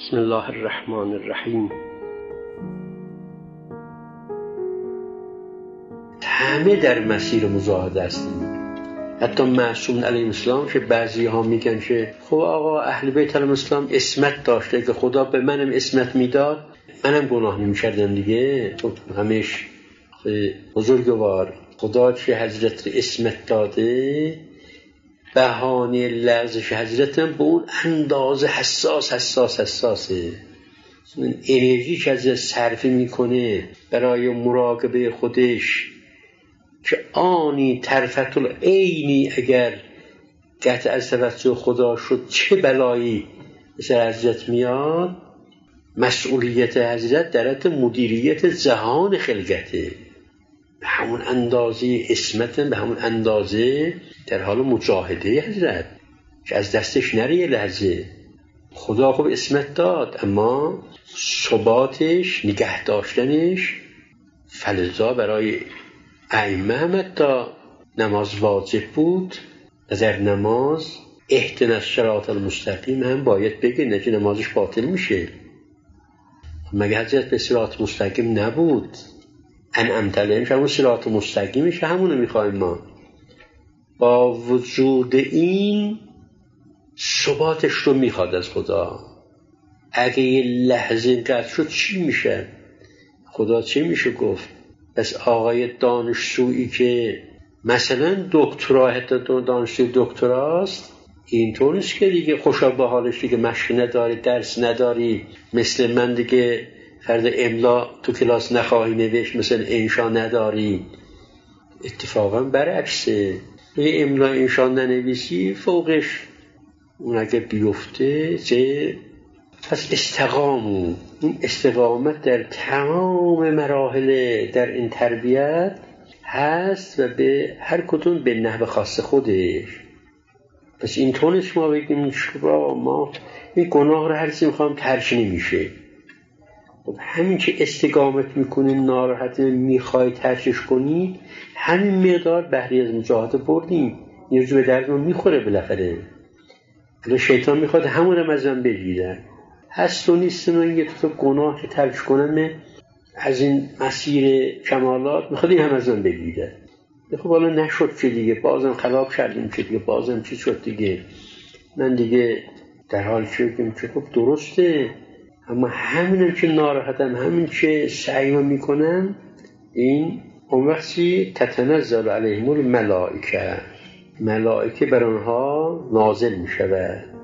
بسم الله الرحمن الرحیم. همه در مسیر مجاهده هستیم. حتی معصوم علیه السلام که بعضی ها میگن که خب آقا اهل بیت علیهم السلام عصمت داشته که خدا به منم عصمت میداد منم گناه نمیکردم دیگه. خب همش بزرگوار خدا که حضرت عصمت داده بهانه لغزش حضرتم به اون اندازه حساسه. این انرژی که حضرت صرف میکنه برای مراقبه خودش که آنی طرفت العینی اگر قطع از توجه خدا شد چه بلایی مثل حضرت میاد. مسئولیت حضرت در حد مدیریت جهان خلقته، به همون اندازه عصمت، به همون اندازه در حال مجاهده حضرت که از دستش نره یه لحظه. خدا خوب عصمت داد اما ثباتش، نگه داشتنش فلزا برای ائمه هم تا نماز واجب بود. در نماز اهدنا الصراط المستقیم هم باید بگه، نه که نمازش باطل میشه. مگه حضرت به صراط مستقیم نبود؟ انعمت علیهم همون صراط مستقیمش، همونو میخوایم ما. با وجود این ثباتش رو میخواد از خدا. اگه یه لحظه قطع شد چی میشه؟ خدا چی میشه گفت؟ پس آقای دانشجویی که مثلا دکترا، حتی دانشجوی دکتراست، اینطور نیست که دیگه خوشا به حالش دیگه مشق نداری، درس نداری، مثل من دیگه فرد املا تو کلاس نخواهی نوشت، مثل انشا نداری. اتفاقا برعکسه، دیگه املا انشا ننویسی فوقش اون اگه بیفته چه؟ پس استقامو، این استقامت در تمام مراحل در این تربیت هست و به هر کدوم به نحو خاص خودش. پس این طونش ما بگیم ما این گناه رو هر چی میخوام ترک نمیشه. خب همین که استقامت میکنی، ناراحت میخوای ترکش کنی، همین مقدار بهره از مجاهده بردیم. یه جو به دردمون میخوره بالاخره. حالا شیطان میخواد همونم از من بگیرن. هست و نیست من یه تو گناه که ترک کنم از این مسیر کمالات میخواد این هم از من بگیره. خب حالا نشد که دیگه، بازم خراب کردیم که دیگه، بازم چی شد دیگه. من دیگه در حال شدیم که خب درسته، اما همینم که ناراحتم، همین که سعیم میکنم، این اون وقتی تتنزل علیهم الملائکه، ملائکه بر آنها نازل میشود.